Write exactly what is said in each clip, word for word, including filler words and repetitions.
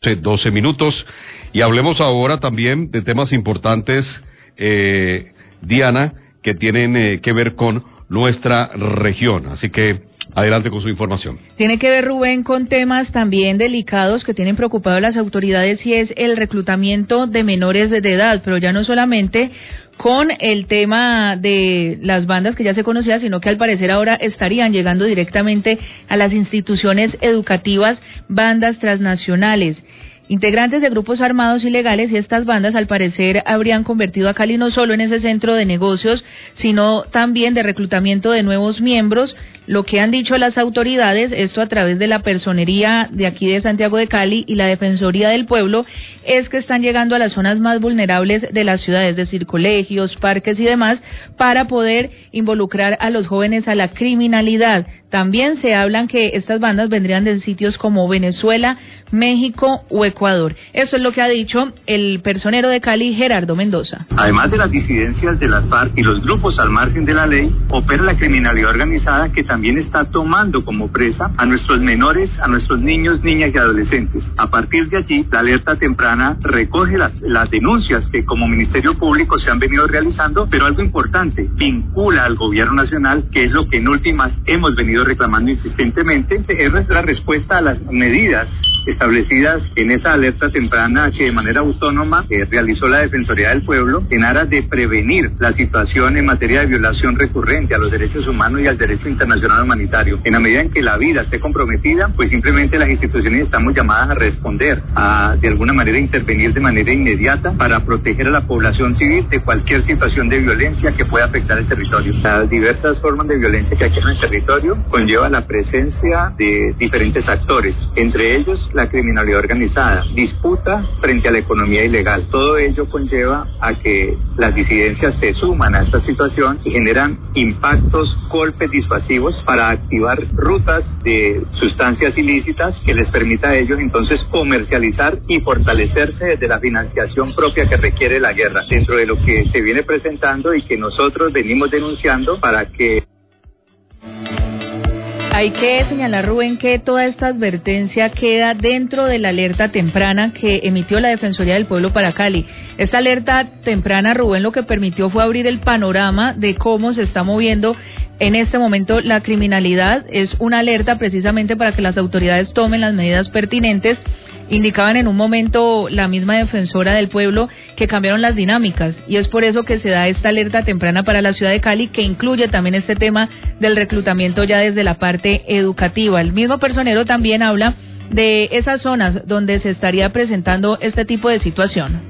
doce minutos. Y hablemos ahora también de temas importantes, eh, Diana, que tienen eh, que ver con nuestra región. Así que adelante con su información. Tiene que ver, Rubén, con temas también delicados que tienen preocupado a las autoridades, y es el reclutamiento de menores de edad, pero ya no solamente con el tema de las bandas que ya se conocía, sino que al parecer ahora estarían llegando directamente a las instituciones educativas bandas transnacionales. Integrantes de grupos armados ilegales y estas bandas al parecer habrían convertido a Cali no solo en ese centro de negocios, sino también de reclutamiento de nuevos miembros. Lo que han dicho las autoridades, esto a través de la personería de aquí de Santiago de Cali y la Defensoría del Pueblo, es que están llegando a las zonas más vulnerables de la ciudad, es decir, colegios, parques y demás, para poder involucrar a los jóvenes a la criminalidad. También se hablan que estas bandas vendrían de sitios como Venezuela, México o Ecuador. Eso es lo que ha dicho el personero de Cali, Gerardo Mendoza. Además de las disidencias de las FARC y los grupos al margen de la ley, opera la criminalidad organizada, que también está tomando como presa a nuestros menores, a nuestros niños, niñas y adolescentes. A partir de allí, la alerta temprana recoge las, las denuncias que como Ministerio Público se han venido realizando, pero algo importante, vincula al gobierno nacional, que es lo que en últimas hemos venido reclamando insistentemente, es nuestra respuesta a las medidas establecidas en esa alerta temprana que de manera autónoma eh, realizó la Defensoría del Pueblo en aras de prevenir la situación en materia de violación recurrente a los derechos humanos y al derecho internacional humanitario. En la medida en que la vida esté comprometida, pues simplemente las instituciones estamos llamadas a responder, a de alguna manera intervenir de manera inmediata para proteger a la población civil de cualquier situación de violencia que pueda afectar el territorio. Las diversas formas de violencia que hay en el territorio conlleva la presencia de diferentes actores, entre ellos la criminalidad organizada, disputa frente a la economía ilegal. Todo ello conlleva a que las disidencias se suman a esta situación y generan impactos, golpes disuasivos para activar rutas de sustancias ilícitas que les permita a ellos entonces comercializar y fortalecerse desde la financiación propia que requiere la guerra, dentro de lo que se viene presentando y que nosotros venimos denunciando para que... Hay que señalar, Rubén, que toda esta advertencia queda dentro de la alerta temprana que emitió la Defensoría del Pueblo para Cali. Esta alerta temprana, Rubén, lo que permitió fue abrir el panorama de cómo se está moviendo en este momento la criminalidad. Es una alerta precisamente para que las autoridades tomen las medidas pertinentes. Indicaban en un momento la misma Defensora del Pueblo que cambiaron las dinámicas, y es por eso que se da esta alerta temprana para la ciudad de Cali, que incluye también este tema del reclutamiento ya desde la parte educativa. El mismo personero también habla de esas zonas donde se estaría presentando este tipo de situación.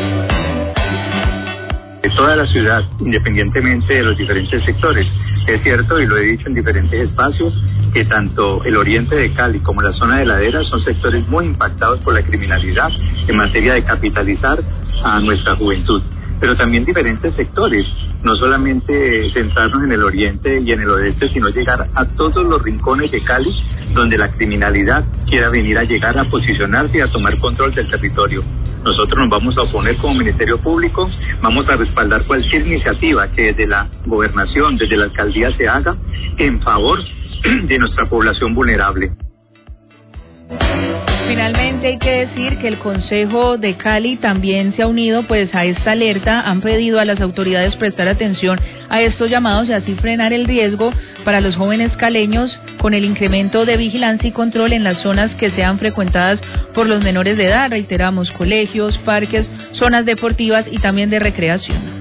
Toda la ciudad, independientemente de los diferentes sectores. Es cierto, y lo he dicho en diferentes espacios, que tanto el oriente de Cali como la zona de Ladera son sectores muy impactados por la criminalidad en materia de capitalizar a nuestra juventud. Pero también diferentes sectores, no solamente centrarnos en el oriente y en el oeste, sino llegar a todos los rincones de Cali donde la criminalidad quiera venir a llegar a posicionarse y a tomar control del territorio. Nosotros nos vamos a oponer como Ministerio Público, vamos a respaldar cualquier iniciativa que desde la gobernación, desde la alcaldía se haga en favor de nuestra población vulnerable. Finalmente hay que decir que el Consejo de Cali también se ha unido pues a esta alerta, han pedido a las autoridades prestar atención a estos llamados y así frenar el riesgo para los jóvenes caleños con el incremento de vigilancia y control en las zonas que sean frecuentadas por los menores de edad, reiteramos, colegios, parques, zonas deportivas y también de recreación.